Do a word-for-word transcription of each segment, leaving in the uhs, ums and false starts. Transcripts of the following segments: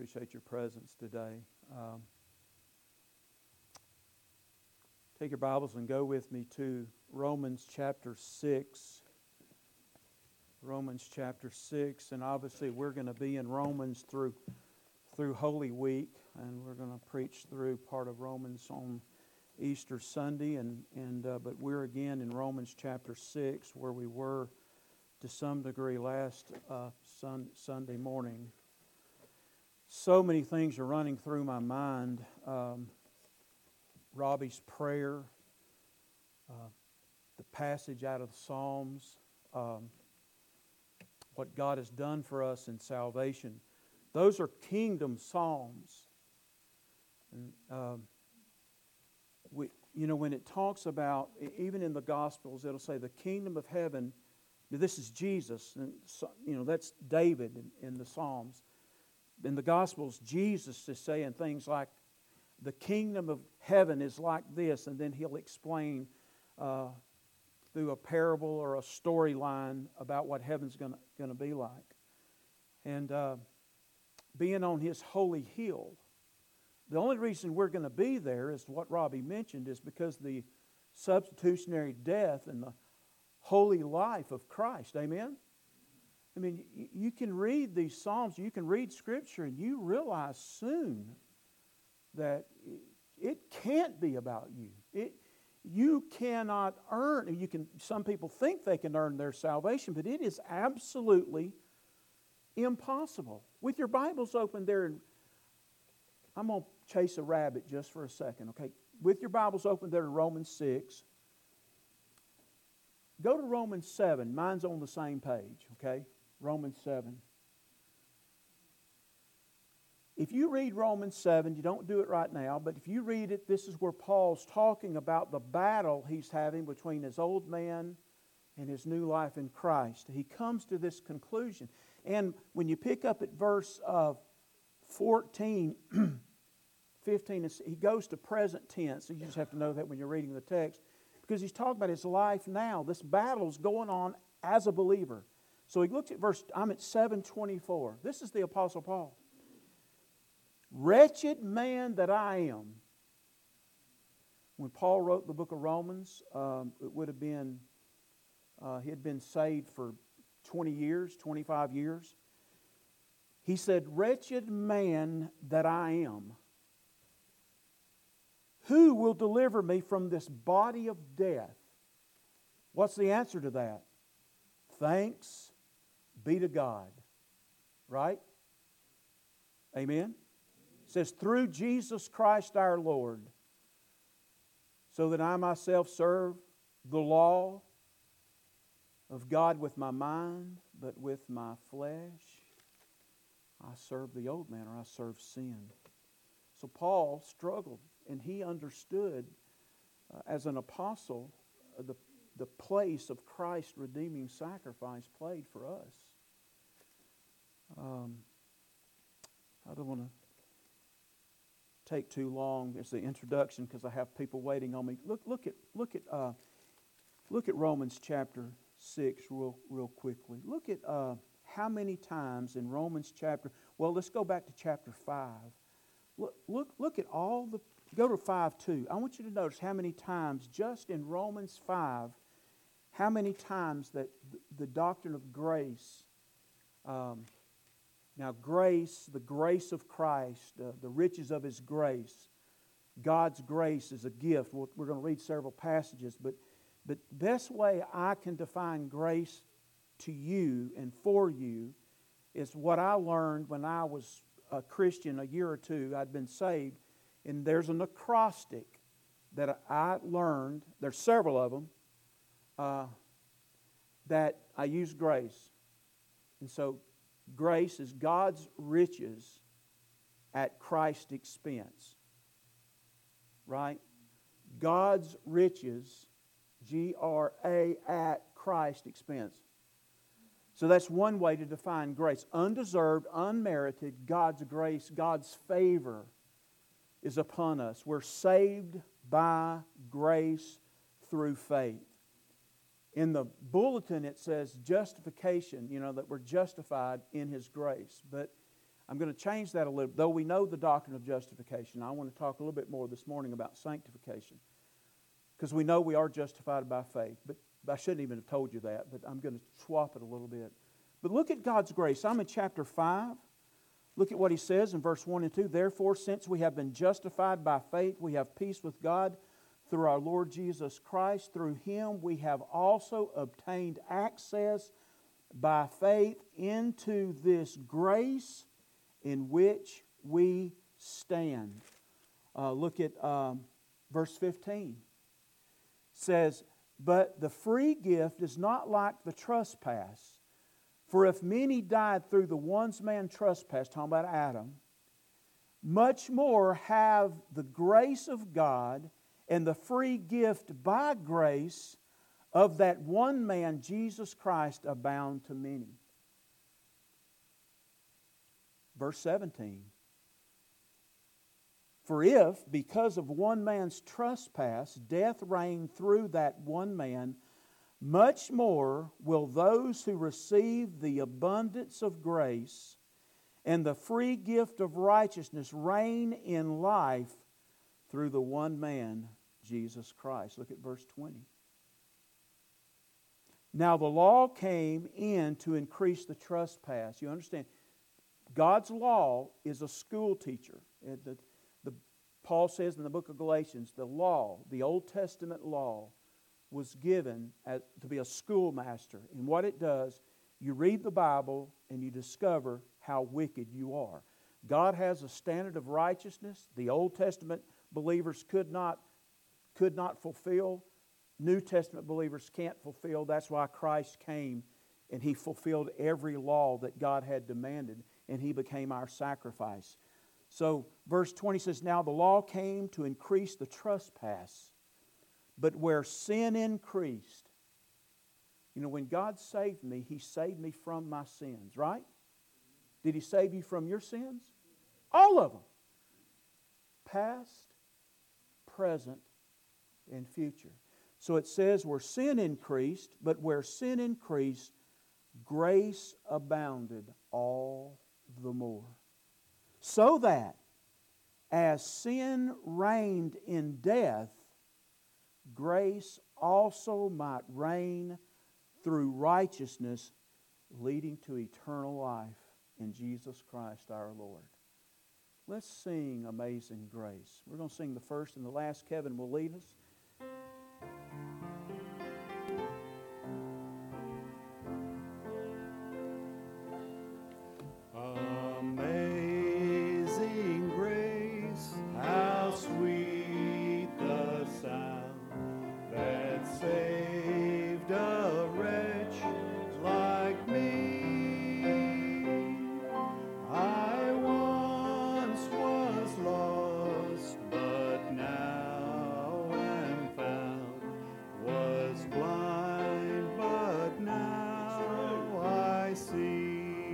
appreciate your presence today. Um, take your Bibles and go with me to Romans chapter six. Romans chapter six, and obviously we're going to be in Romans through through Holy Week, and we're going to preach through part of Romans on Easter Sunday, and and uh, but we're again in Romans chapter six, where we were to some degree last uh, sun, Sunday morning. So many things are running through my mind. Um, Robbie's prayer, uh, the passage out of the Psalms, um, what God has done for us in salvation. Those are kingdom psalms. And, um, we, you know, when it talks about, even in the Gospels, it'll say the kingdom of heaven. This is Jesus, and you know that's David in, in the Psalms. In the Gospels, Jesus is saying things like, the kingdom of heaven is like this, and then he'll explain uh, through a parable or a storyline about what heaven's going to be like. And uh, being on His holy hill, the only reason we're going to be there is what Robbie mentioned, is because the substitutionary death and the holy life of Christ. Amen? I mean, you can read these Psalms, you can read Scripture, and you realize soon that it can't be about you. It, you cannot earn, you can. Some people think they can earn their salvation, but it is absolutely impossible. With your Bibles open there, and I'm going to chase a rabbit just for a second, okay? With your Bibles open there in Romans six, go to Romans seven. Mine's on the same page, okay? Romans seven. If you read Romans seven, you don't do it right now, but if you read it, this is where Paul's talking about the battle he's having between his old man and his new life in Christ. He comes to this conclusion. And when you pick up at verse uh, fourteen, fifteen, he goes to present tense. So you just have to know that when you're reading the text, because he's talking about his life now. This battle's going on as a believer. So he looks at verse, I'm at seven twenty-four. This is the Apostle Paul. Wretched man that I am. When Paul wrote the book of Romans, um, it would have been, uh, he had been saved for twenty years, twenty-five years. He said, wretched man that I am. Who will deliver me from this body of death? What's the answer to that? Thanks be to God. Right? Amen? It says, through Jesus Christ our Lord, so that I myself serve the law of God with my mind, but with my flesh I serve the old man, or I serve sin. So Paul struggled, and he understood uh, as an apostle uh, the, the place of Christ's redeeming sacrifice played for us. Um, I don't want to take too long as the introduction because I have people waiting on me. Look, look at look at uh, look at Romans chapter six real real quickly. Look at uh, how many times in Romans chapter. Well, let's go back to chapter five. Look look look at all the. Go to five two. I want you to notice how many times just in Romans five, how many times that the doctrine of grace. Um, Now, grace, the grace of Christ, uh, the riches of His grace, God's grace is a gift. We're, we're going to read several passages, but but best way I can define grace to you and for you is what I learned when I was a Christian a year or two. I'd been saved, and there's an acrostic that I learned. There's several of them uh, that I use grace, and so. Grace is God's riches at Christ's expense. Right? God's riches, G R A, at Christ's expense. So that's one way to define grace. Undeserved, unmerited, God's grace, God's favor is upon us. We're saved by grace through faith. In the bulletin it says justification, you know, that we're justified in His grace. But I'm going to change that a little. Though we know the doctrine of justification, I want to talk a little bit more this morning about sanctification. Because we know we are justified by faith. But I shouldn't even have told you that, but I'm going to swap it a little bit. But look at God's grace. I'm in chapter five. Look at what He says in verse one and two. Therefore, since we have been justified by faith, we have peace with God through our Lord Jesus Christ. Through Him we have also obtained access by faith into this grace in which we stand. Uh, look at um, verse fifteen. It says, but the free gift is not like the trespass. For if many died through the one man's trespass, talking about Adam, much more have the grace of God and the free gift by grace of that one man, Jesus Christ, abound to many. Verse seventeen. For if, because of one man's trespass, death reigned through that one man, much more will those who receive the abundance of grace and the free gift of righteousness reign in life through the one man, Jesus Christ. Look at verse twenty. Now the law came in to increase the trespass. You understand? God's law is a school teacher. The, the, Paul says in the book of Galatians, the law, the Old Testament law, was given as, to be a schoolmaster. And what it does, you read the Bible and you discover how wicked you are. God has a standard of righteousness the Old Testament believers could not, could not fulfill. New Testament believers can't fulfill. That's why Christ came and He fulfilled every law that God had demanded, and He became our sacrifice. So verse twenty says, now the law came to increase the trespass, but where sin increased. You know, when God saved me, He saved me from my sins, right? Did He save you from your sins? All of them. Past, present, and future. So it says where sin increased, but where sin increased, grace abounded all the more. So that as sin reigned in death, grace also might reign through righteousness, leading to eternal life in Jesus Christ our Lord. Let's sing Amazing Grace. We're going to sing the first and the last. Kevin will lead us. Amazing grace, how sweet the sound that saved a wretch like me. I once was lost, but now am found, was blind, but now I see.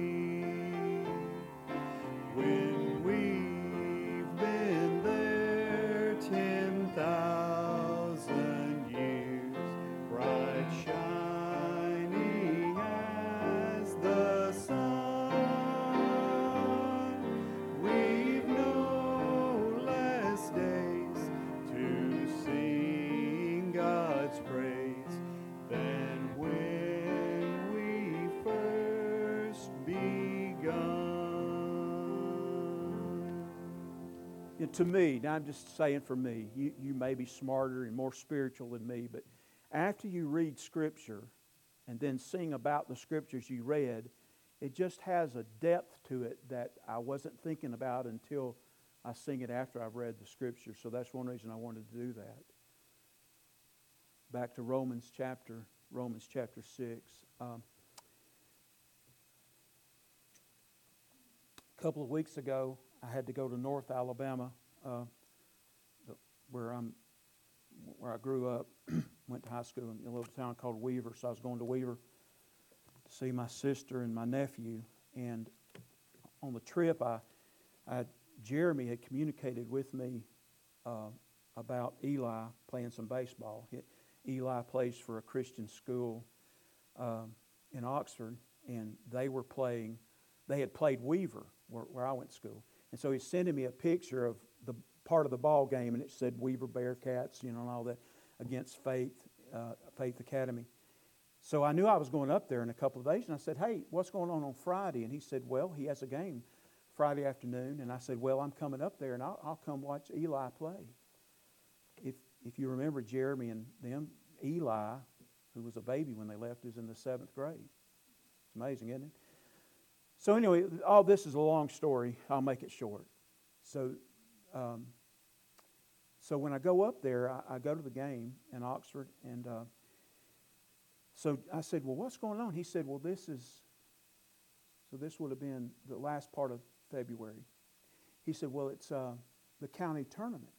When we've been there ten thousand years, bright shining as the sun, we've no less days to sing God's praise than when we first begun. You know, to me, now I'm just saying for me, you, you may be smarter and more spiritual than me, but after you read Scripture and then sing about the Scriptures you read, it just has a depth to it that I wasn't thinking about until I sing it after I've read the Scripture. So that's one reason I wanted to do that. Back to Romans chapter, Romans chapter six. Um, a couple of weeks ago, I had to go to North Alabama, uh, the, where I'm, where I grew up. Went to high school in a little town called Weaver. So I was going to Weaver to see my sister and my nephew. And on the trip, I, I Jeremy had communicated with me uh, about Eli playing some baseball. He, Eli plays for a Christian school um, in Oxford, and they were playing. They had played Weaver where, where I went to school. And so he's sending me a picture of the part of the ball game, and it said Weaver Bearcats, you know, and all that, against Faith, uh, Faith Academy. So I knew I was going up there in a couple of days, and I said, hey, what's going on on Friday? And he said, well, he has a game Friday afternoon. And I said, well, I'm coming up there, and I'll, I'll come watch Eli play. If if you remember Jeremy and them, Eli, who was a baby when they left, is in the seventh grade. It's amazing, isn't it? So anyway, all this is a long story. I'll make it short. So um, so when I go up there, I, I go to the game in Oxford, and uh, so I said, well, what's going on? He said, well, this is, so this would have been the last part of February. He said, well, it's uh, the county tournament.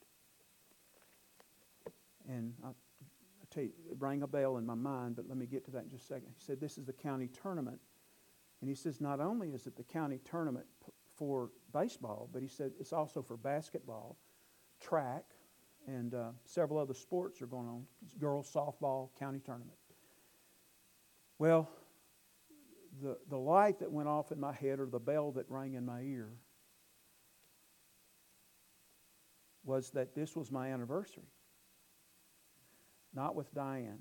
And I, I tell you, it rang a bell in my mind, but let me get to that in just a second. He said, this is the county tournament. And he says, not only is it the county tournament p- for baseball, but he said it's also for basketball, track, and uh, several other sports are going on. It's girls softball, county tournament. Well, the, the light that went off in my head, or the bell that rang in my ear, was that this was my anniversary. Not with Diane,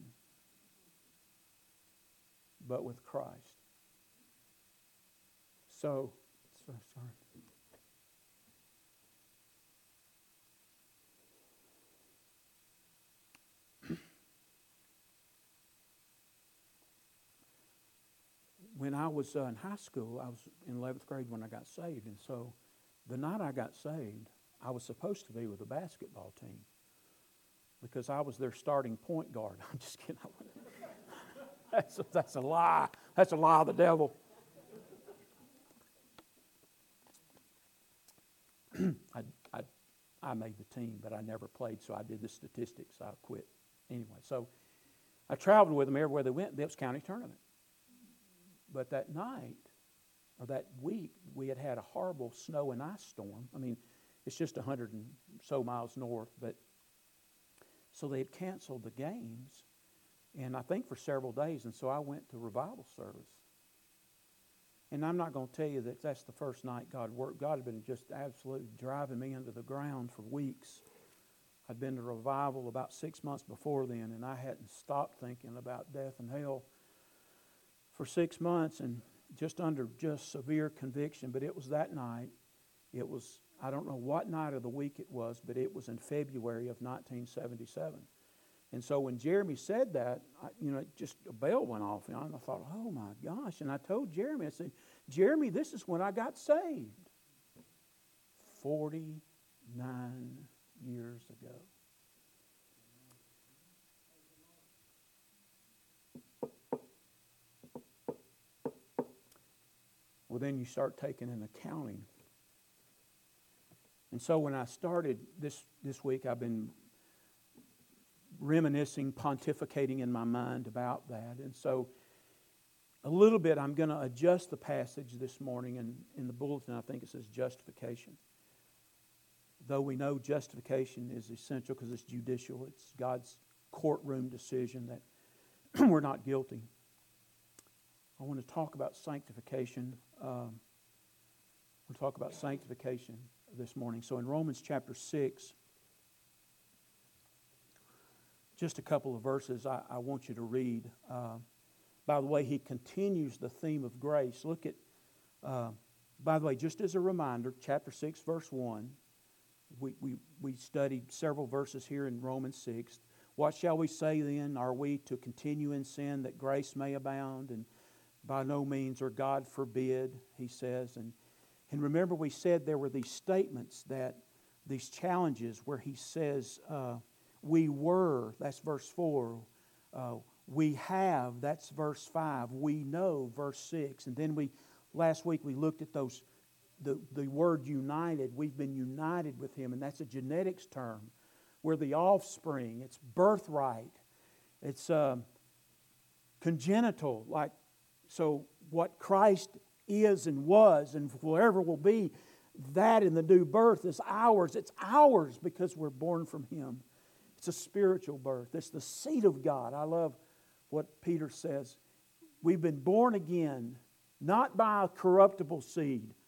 but with Christ. So, so sorry. When I was uh, in high school, I was in eleventh grade when I got saved. And so the night I got saved, I was supposed to be with the basketball team because I was their starting point guard. I'm just kidding. that's, a, that's a lie. That's a lie of the devil. I, I, I made the team, but I never played, so I did the statistics. I quit. Anyway, so I traveled with them everywhere they went. That was county tournament. But that night, or that week, we had had a horrible snow and ice storm. I mean, it's just a hundred and so miles north, but so they had canceled the games, and I think for several days. And so I went to revival service. And I'm not going to tell you that that's the first night God worked. God had been just absolutely driving me into the ground for weeks. I'd been to revival about six months before then, and I hadn't stopped thinking about death and hell for six months and just under just severe conviction. But it was that night. It was, I don't know what night of the week it was, but it was in February of nineteen seventy-seven. And so when Jeremy said that, I, you know, just a bell went off, you know, and I thought, oh my gosh. And I told Jeremy, I said, Jeremy, this is when I got saved. forty-nine years ago. Well, then you start taking an accounting. And so when I started this, this week, I've been reminiscing, pontificating in my mind about that. And so a little bit, I'm going to adjust the passage this morning. And in the bulletin, I think it says justification. Though we know justification is essential because it's judicial. It's God's courtroom decision that we're not guilty. I want to talk about sanctification. Um, we'll talk about sanctification this morning. So in Romans chapter six, just a couple of verses I, I want you to read. Uh, by the way, he continues the theme of grace. Look at, uh, by the way, just as a reminder, chapter six, verse one. We, we, we studied several verses here in Romans six. What shall we say then? Are we to continue in sin that grace may abound? And by no means, or God forbid, he says. And, and remember, we said there were these statements, that these challenges where he says, uh, we were, that's verse four. Uh, we have, that's verse five. We know, verse six. And then we, last week we looked at those, the, the word united. We've been united with him, and that's a genetics term. We're the offspring. It's birthright. It's uh, congenital, like, so what Christ is and was and forever will be, that in the new birth is ours. It's ours because we're born from him. It's a spiritual birth. It's the seed of God. I love what Peter says. We've been born again, not by a corruptible seed,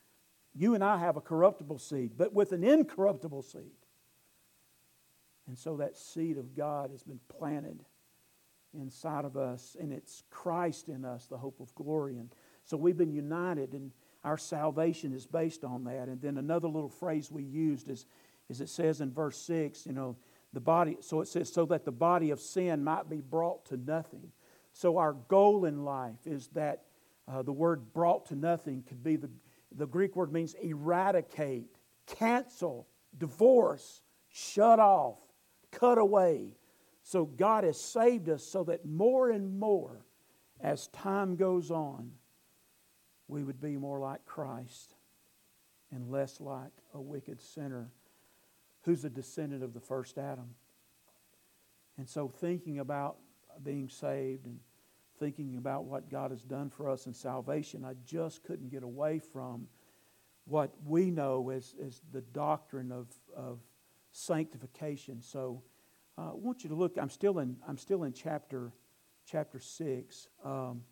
You and I have a corruptible seed, but with an incorruptible seed. And so that seed of God has been planted inside of us, and it's Christ in us, the hope of glory. And so we've been united, and our salvation is based on that. And then another little phrase we used is, is it says in verse six, you know, the body, so it says, so that the body of sin might be brought to nothing. So our goal in life is that uh, the word brought to nothing could be, the, the Greek word means eradicate, cancel, divorce, shut off, cut away. So God has saved us so that more and more, as time goes on, we would be more like Christ and less like a wicked sinner who's a descendant of the first Adam. And so thinking about being saved and thinking about what God has done for us in salvation, I just couldn't get away from what we know as, as the doctrine of, of sanctification. So uh, I want you to look. I'm still in. I'm still in chapter chapter six. Um,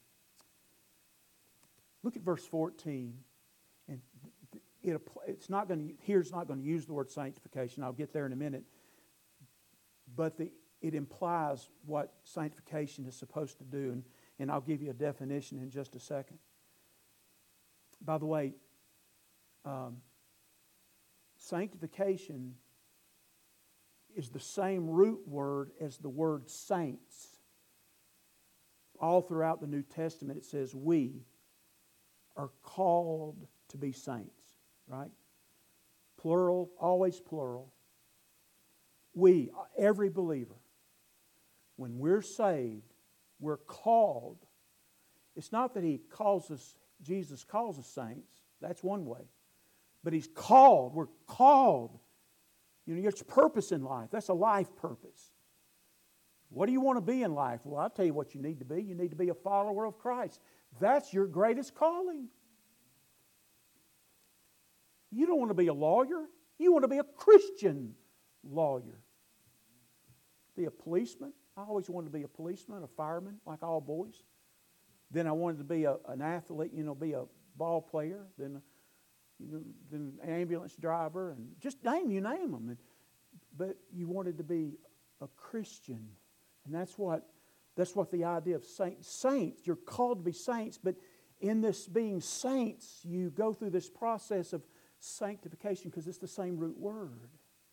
look at verse fourteen, and it, it's not going to. Here's not going to use the word sanctification. I'll get there in a minute. But the it implies what sanctification is supposed to do, and, and I'll give you a definition in just a second. By the way, um, sanctification is the same root word as the word saints. All throughout the New Testament it says we are called to be saints, right? Plural, always plural. We, every believer, when we're saved, we're called. It's not that He calls us, Jesus calls us saints. That's one way. But He's called. We're called. You know, there's purpose in life. That's a life purpose. What do you want to be in life? Well, I'll tell you what you need to be. You need to be a follower of Christ. That's your greatest calling. You don't want to be a lawyer. You want to be a Christian lawyer. Be a policeman. I always wanted to be a policeman, a fireman, like all boys. Then I wanted to be a, an athlete, you know, be a ball player, then, you know, then an ambulance driver, and just name, you name them. And, but you wanted to be a Christian. And that's what, that's what the idea of saints. Saints, you're called to be saints, but in this being saints, you go through this process of sanctification because it's the same root word.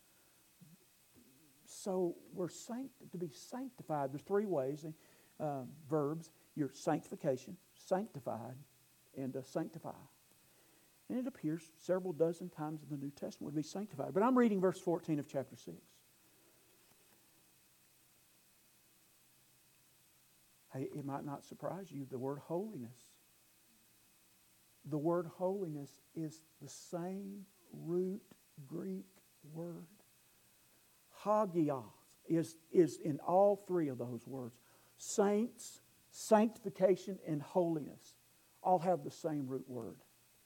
So we're sanct- to be sanctified. There's three ways, uh, verbs. You're sanctification, sanctified, and uh, sanctify. And it appears several dozen times in the New Testament to be sanctified. But I'm reading verse fourteen of chapter six. Hey, it might not surprise you, the word holiness. The word holiness is the same root Greek word. Hagios is, is in all three of those words. Saints, sanctification, and holiness all have the same root word.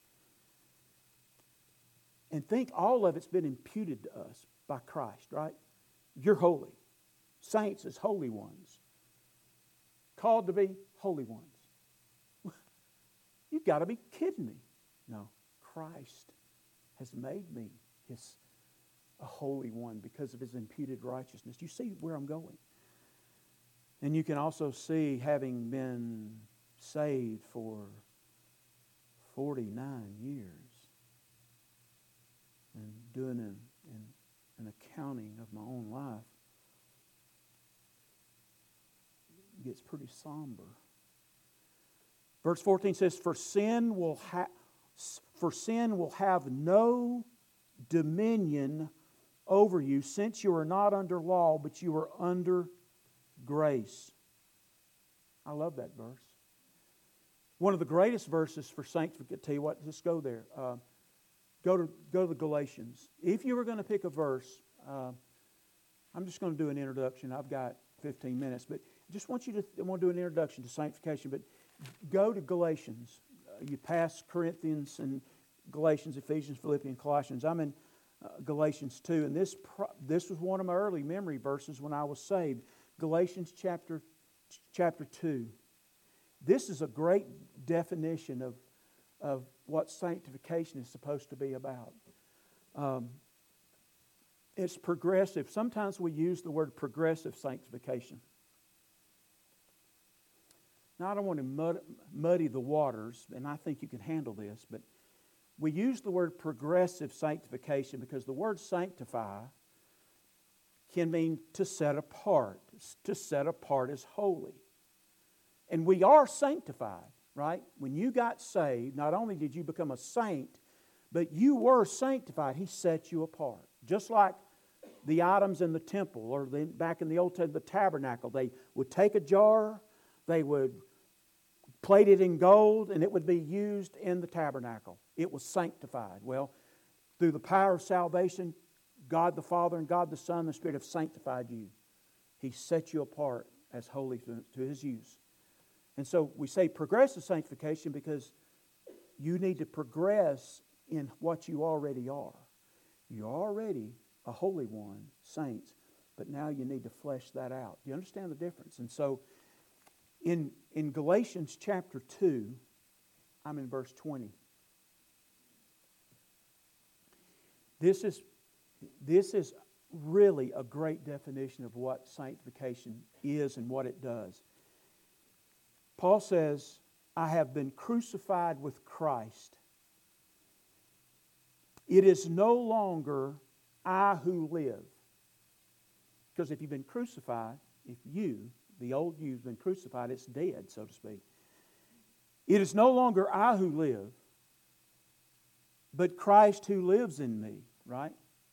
And think all of it's been imputed to us by Christ, right? You're holy. Saints is holy ones. Called to be holy ones. You've got to be kidding me. No, Christ has made me His a holy one because of His imputed righteousness. You see where I'm going. And you can also see, having been saved for forty-nine years and doing an, an, an accounting of my own life, it gets pretty somber. Verse fourteen says, "For sin will ha- for sin will have no dominion over you, since you are not under law, but you are under grace." I love that verse. One of the greatest verses for sanctification. Tell you what, just go there. Uh, go to go to the Galatians. If you were going to pick a verse, uh, I'm just going to do an introduction. I've got fifteen minutes, but I just want you to I want to do an introduction to sanctification. But go to Galatians. Uh, you pass Corinthians and Galatians, Ephesians, Philippians, Colossians. I'm in uh, Galatians two, and this pro- this was one of my early memory verses when I was saved. Galatians chapter chapter two. This is a great definition of of what sanctification is supposed to be about. Um, it's progressive. Sometimes we use the word progressive sanctification. Now, I don't want to mud, muddy the waters, and I think you can handle this, but we use the word progressive sanctification because the word sanctify can mean to set apart, to set apart as holy. And we are sanctified, right? When you got saved, not only did you become a saint, but you were sanctified. He set you apart. Just like the items in the temple, or the, back in the Old Testament, the tabernacle, they would take a jar, they would plate it in gold, and it would be used in the tabernacle. It was sanctified. Well, through the power of salvation, God the Father and God the Son and the Spirit have sanctified you. He set you apart as holy to, to His use. And so we say progressive sanctification because you need to progress in what you already are. You're already a holy one, saints, but now you need to flesh that out. Do you understand the difference? And so in, in Galatians chapter two, I'm in verse twenty. This is, this is really a great definition of what sanctification is and what it does. Paul says, I have been crucified with Christ. It is no longer I who live. Because if you've been crucified, if you, the old you've been crucified, it's dead, so to speak. It is no longer I who live, but Christ who lives in me, right?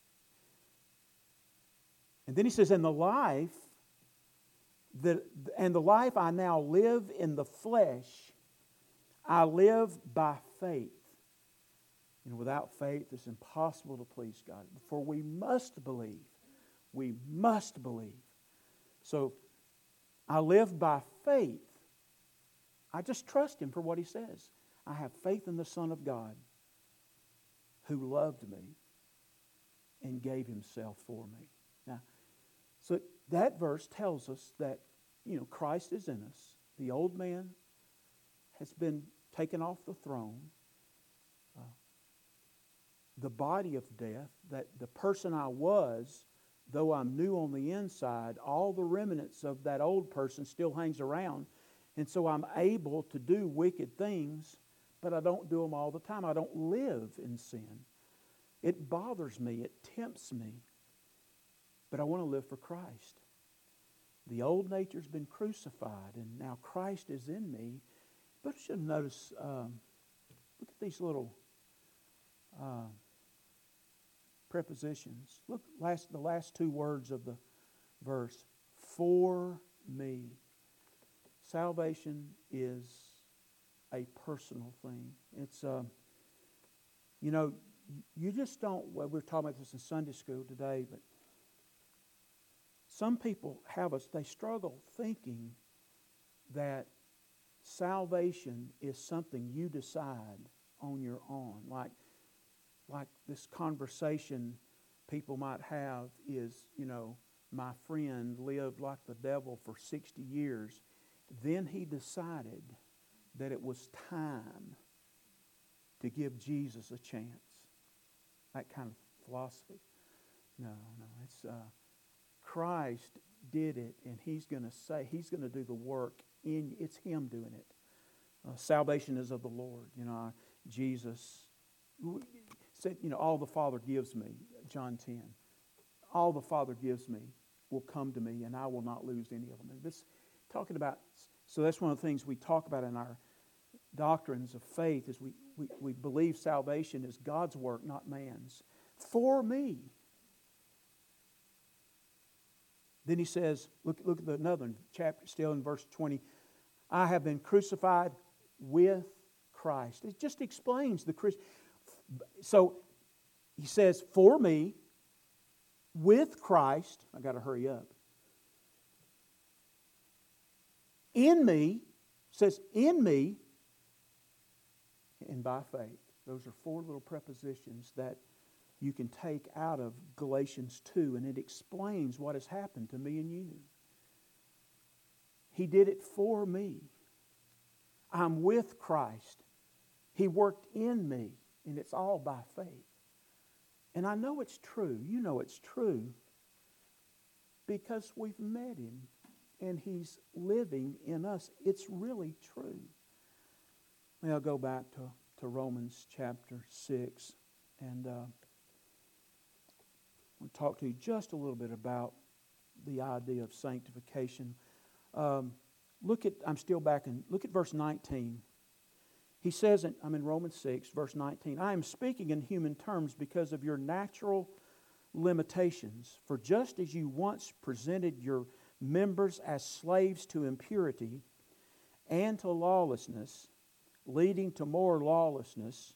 And then he says, and the life that and the life I now live in the flesh, I live by faith. And without faith, it's impossible to please God. For we must believe. We must believe. So, I live by faith. I just trust Him for what He says. I have faith in the Son of God who loved me and gave Himself for me. Now, so that verse tells us that, you know, Christ is in us. The old man has been taken off the throne. Uh, the body of death, that the person I was, though I'm new on the inside, all the remnants of that old person still hangs around. And so I'm able to do wicked things, but I don't do them all the time. I don't live in sin. It bothers me. It tempts me. But I want to live for Christ. The old nature's been crucified, and now Christ is in me. But you should notice, um, look at these little uh, prepositions. Look, last the last two words of the verse. For me. Salvation is a personal thing. It's, uh, you know, you just don't, well, we were talking about this in Sunday school today, but some people have us, they struggle thinking that salvation is something you decide on your own. Like, like this conversation people might have is, you know, my friend lived like the devil for sixty years. Then he decided that it was time to give Jesus a chance. That kind of philosophy. No, no, it's uh, Christ did it, and He's going to say, He's going to do the work in you. It's Him doing it. Uh, salvation is of the Lord. You know, Jesus said, you know, all the Father gives me, John ten. All the Father gives me will come to me, and I will not lose any of them. And this, talking about, so that's one of the things we talk about in our doctrines of faith, is we, we, we believe salvation is God's work, not man's. For me. Then he says, look, look at the another chapter, still in verse twenty. I have been crucified with Christ. It just explains the Christ. So he says, for me, with Christ. I got to hurry up. In me, says in me, and by faith. Those are four little prepositions that you can take out of Galatians two, and it explains what has happened to me and you. He did it for me. I'm with Christ He worked in me, and it's all by faith. And I know it's true. You know it's true because we've met Him, and He's living in us. It's really true. May I go back to, to Romans chapter six, and uh, I'll talk to you just a little bit about the idea of sanctification. Um, look at, I'm still back in, look at verse nineteen. He says, in, I'm in Romans six, verse nineteen, I am speaking in human terms because of your natural limitations. For just as you once presented your members as slaves to impurity and to lawlessness, leading to more lawlessness,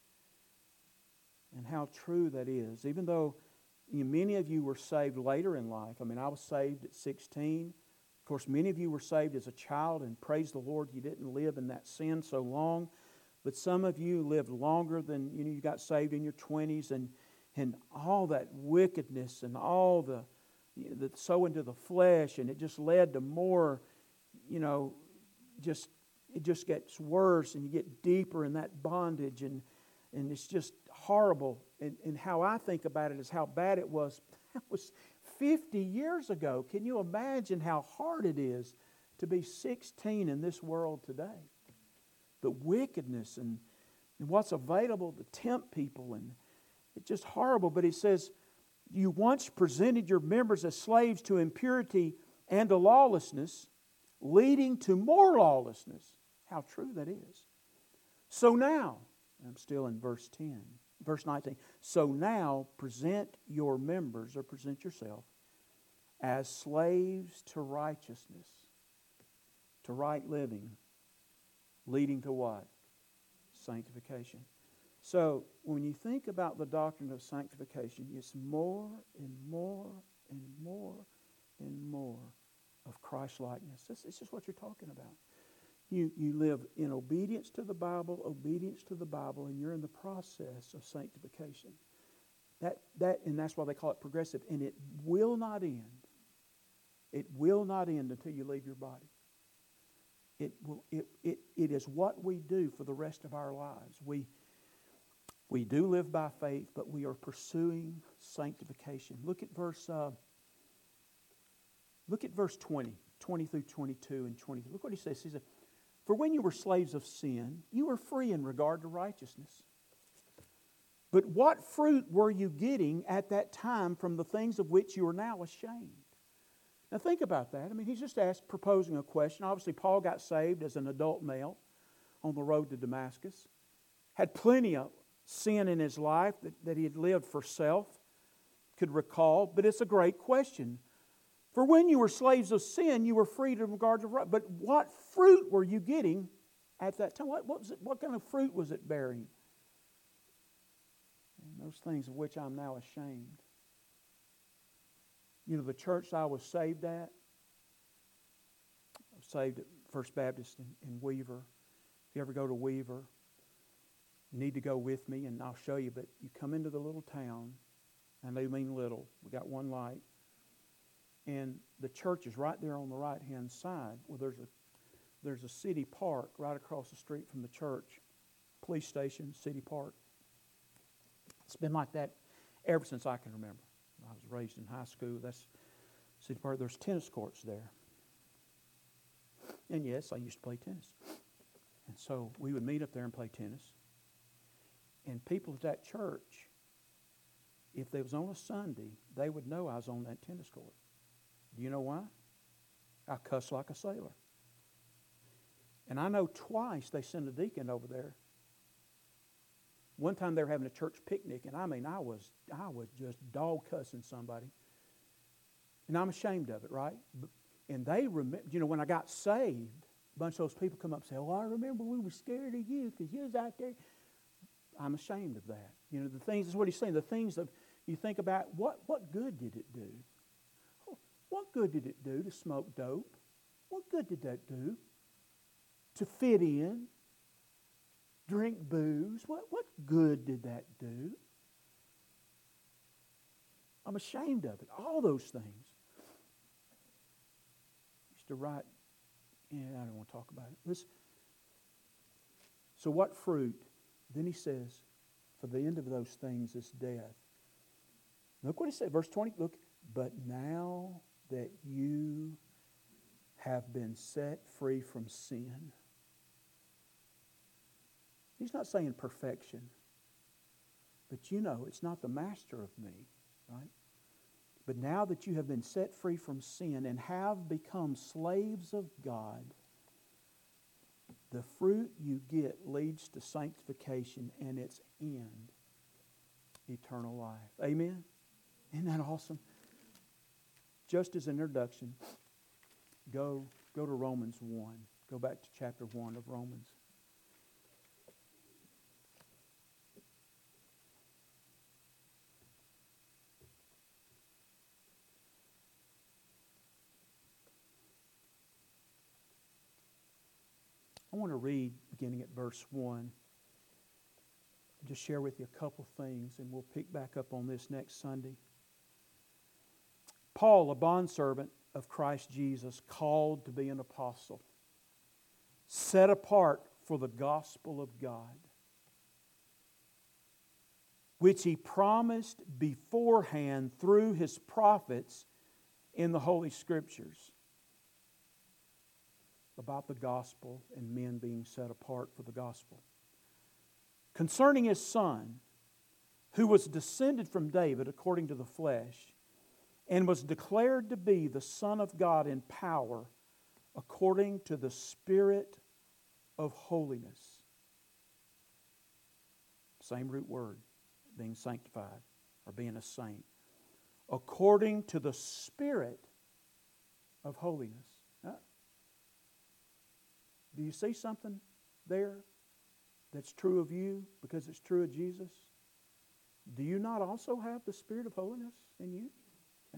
and how true that is. Even though you know, many of you were saved later in life. I mean, I was saved at sixteen. Of course, many of you were saved as a child, and praise the Lord, you didn't live in that sin so long. But some of you lived longer than, you know, you got saved in your twenties, and, and all that wickedness and all the, you know, the sow into the flesh, and it just led to more, you know, just, it just gets worse, and you get deeper in that bondage, and, and it's just horrible. And, and how I think about it is how bad it was. That was fifty years ago. Can you imagine how hard it is to be sixteen in this world today? The wickedness and, and what's available to tempt people, and it's just horrible. But he says, you once presented your members as slaves to impurity and to lawlessness, leading to more lawlessness. How true that is. So now, I'm still in verse ten, verse nineteen. So now present your members, or present yourself, as slaves to righteousness, to right living, leading to what? Sanctification. So when you think about the doctrine of sanctification, it's more and more and more and more of Christ-likeness. This, this is what you're talking about. You, you live in obedience to the Bible, obedience to the Bible, and you're in the process of sanctification. That, that, and that's why they call it progressive. And it will not end. It will not end until you leave your body. It will. It, it, it is what we do for the rest of our lives. We, we do live by faith, but we are pursuing sanctification. Look at verse. Uh, look at verse twenty, twenty through twenty-two and twenty. Look what he says. He said, "For when you were slaves of sin, you were free in regard to righteousness. But what fruit were you getting at that time from the things of which you are now ashamed?" Now think about that. I mean, he's just asked, proposing a question. Obviously, Paul got saved as an adult male on the road to Damascus. Had plenty of sin in his life that, that he had lived for self, could recall. But it's a great question. For when you were slaves of sin, you were free in regard to right. But what fruit were you getting at that time? What, what, was it, what kind of fruit was it bearing? And those things of which I'm now ashamed. You know, the church I was saved at, I was saved at First Baptist in, in Weaver. If you ever go to Weaver, you need to go with me, and I'll show you. But you come into the little town, and they mean little. We got one light. And the church is right there on the right-hand side. Well, there's a there's a city park right across the street from the church. Police station, city park. It's been like that ever since I can remember. I was raised in high school. That's city park. There's tennis courts there. And yes, I used to play tennis. And so we would meet up there and play tennis. And people at that church, if they was on a Sunday, they would know I was on that tennis court. Do you know why? I cuss like a sailor. And I know twice they sent a deacon over there. One time they were having a church picnic, and I mean, I was I was just dog cussing somebody. And I'm ashamed of it, right? And they remember, you know, when I got saved, a bunch of those people come up and say, "Oh, I remember we were scared of you because you was out there." I'm ashamed of that. You know, the things, is what he's saying, the things that you think about, what, what good did it do? What good did it do to smoke dope? What good did that do to fit in? Drink booze? What, what good did that do? I'm ashamed of it. All those things. I used to write, yeah, I don't want to talk about it. Listen. So what fruit Then he says, for the end of those things is death. Look what he said, verse twenty. Look, but now that you have been set free from sin. He's not saying perfection. But you know, it's not the master of me, right? But now that you have been set free from sin and have become slaves of God, the fruit you get leads to sanctification and its end, eternal life. Amen? Isn't that awesome? Just as an introduction, go, go to Romans one. Go back to chapter one of Romans. I want to read beginning at verse one. Just share with you a couple things, and we'll pick back up on this next Sunday. Paul, a bondservant of Christ Jesus, called to be an apostle, set apart for the gospel of God, which He promised beforehand through His prophets in the Holy Scriptures, about the gospel and men being set apart for the gospel. Concerning His Son, who was descended from David according to the flesh, and was declared to be the Son of God in power, according to the Spirit of holiness. Same root word, being sanctified, or being a saint. According to the Spirit of holiness. Now, do you see something there that's true of you because it's true of Jesus? Do you not also have the Spirit of holiness in you? Okay.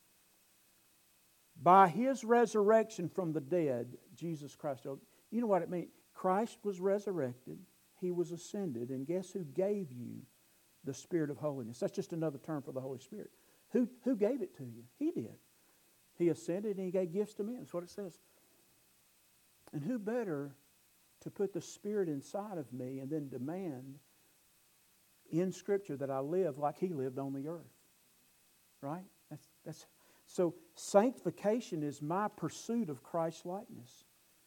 By His resurrection from the dead, Jesus Christ. You know what it means? Christ was resurrected. He was ascended. And guess who gave you the Spirit of holiness? That's just another term for the Holy Spirit. Who, who gave it to you? He did. He ascended and He gave gifts to men. That's what it says. And who better to put the Spirit inside of me and then demand in Scripture that I live like He lived on the earth? Right? That's, that's, so sanctification is my pursuit of Christ's likeness.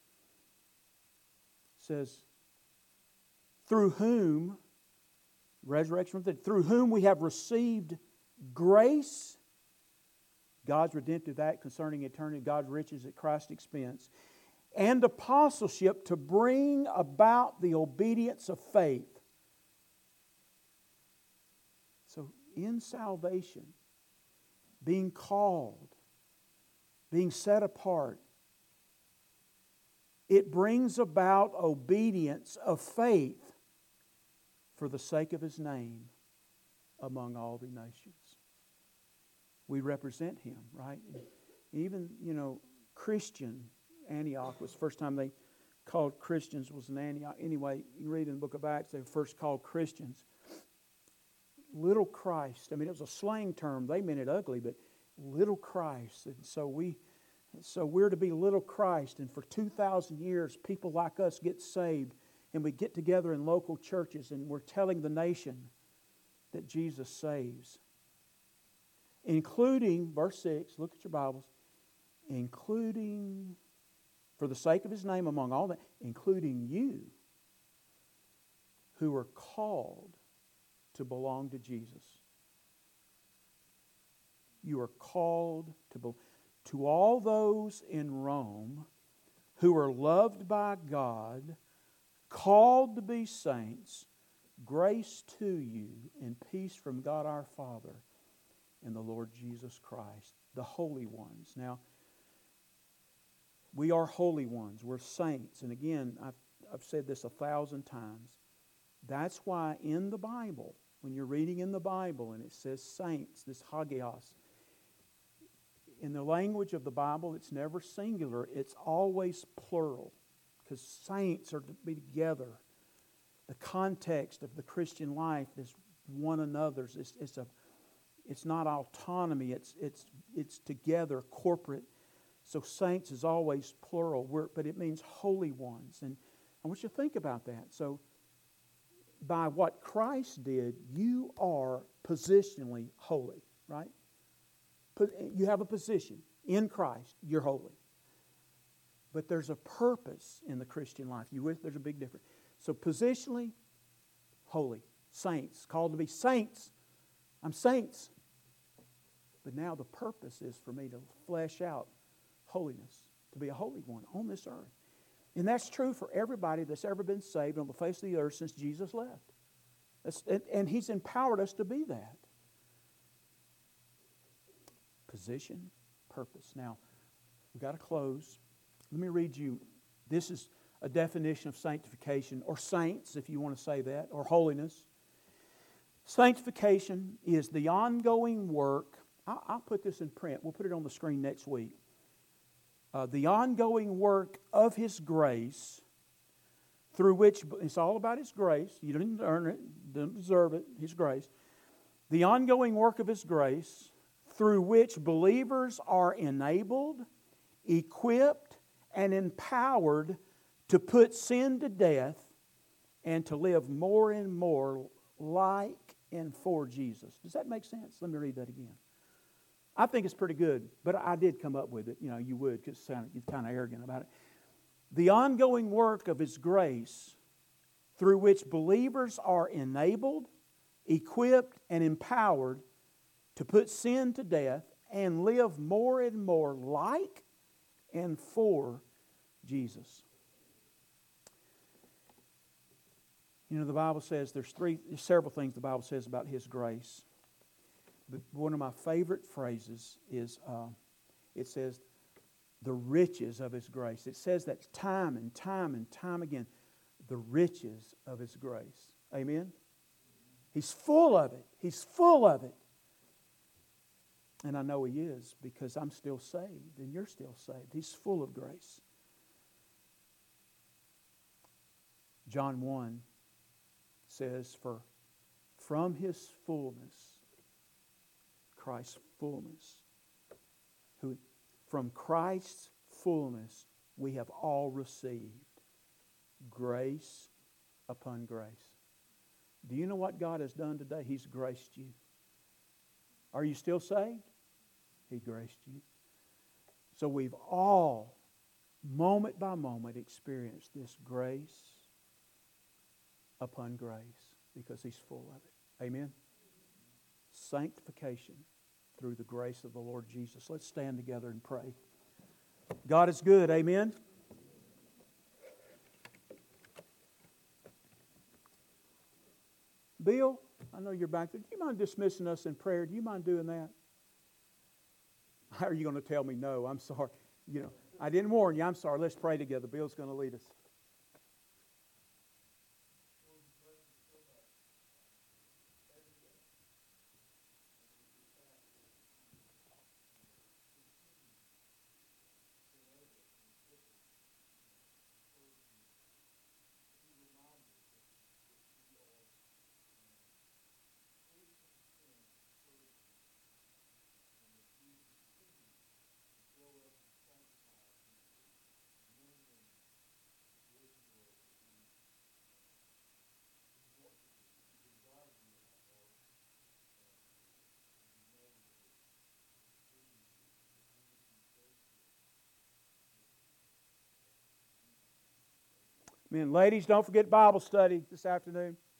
It says, through whom, resurrection from the dead, through whom we have received grace, God's redemptive act concerning eternity, God's riches at Christ's expense, and apostleship to bring about the obedience of faith. So in salvation, being called, being set apart, it brings about obedience of faith for the sake of His name among all the nations. We represent Him, right? Even, you know, Christian Antioch was the first time they called Christians was in Antioch. Anyway, you read in the book of Acts, they were first called Christians. Little Christ. I mean, it was a slang term. They meant it ugly, but little Christ. And so we, so we're to be little Christ. And for two thousand years, people like us get saved, and we get together in local churches, and we're telling the nation that Jesus saves. Including, verse six, look at your Bibles, including, for the sake of His name among all that, including you, who are called to belong to Jesus. You are called to belong. To all those in Rome who are loved by God, called to be saints, grace to you and peace from God our Father and the Lord Jesus Christ, the holy ones. Now, we are holy ones. We're saints. And again, I've, I've said this a thousand times. That's why in the Bible, when you're reading in the Bible and it says saints, this hagios, in the language of the Bible, it's never singular. It's always plural, because saints are to be together. The context of the Christian life is one another's. It's, it's, a, it's not autonomy. It's, it's, it's together, corporate. So saints is always plural, We're, but it means holy ones. And I want you to think about that. So by what Christ did, you are positionally holy, right? You have a position in Christ, you're holy. But there's a purpose in the Christian life. You with? There's a big difference. So positionally, holy. Saints, called to be saints. I'm saints. But now the purpose is for me to flesh out holiness, to be a holy one on this earth. And that's true for everybody that's ever been saved on the face of the earth since Jesus left. That's, and, and He's empowered us to be that. Position, purpose. Now, we've got to close. Let me read you. This is a definition of sanctification, or saints, if you want to say that, or holiness. Sanctification is the ongoing work. I'll, I'll put this in print. We'll put it on the screen next week. Uh, the ongoing work of His grace, through which, it's all about His grace. You didn't earn it, didn't deserve it, His grace. The ongoing work of His grace, through which believers are enabled, equipped, and empowered to put sin to death and to live more and more like and for Jesus. Does that make sense? Let me read that again. I think it's pretty good, but I did come up with it. You know, you would, because you're kind of arrogant about it. The ongoing work of His grace, through which believers are enabled, equipped, and empowered to put sin to death and live more and more like and for Jesus. You know, the Bible says there's three, there's several things the Bible says about His grace. But one of my favorite phrases is, uh, it says, the riches of His grace. It says that time and time and time again, the riches of His grace. Amen? He's full of it. He's full of it. And I know He is, because I'm still saved and you're still saved. He's full of grace. John one says, for from His fullness, Christ's fullness, who from Christ's fullness we have all received grace upon grace. Do you know what God has done today? He's graced you. Are you still saved? He graced you. So we've all, moment by moment, experienced this grace upon grace because He's full of it. Amen? Sanctification through the grace of the Lord Jesus. Let's stand together and pray. God is good. Amen? Bill, I know you're back there. Do you mind dismissing us in prayer? Do you mind doing that? How are you going to tell me no? I'm sorry. You know, I didn't warn you. I'm sorry. Let's pray together. Bill's going to lead us. Amen. Ladies, don't forget Bible study this afternoon.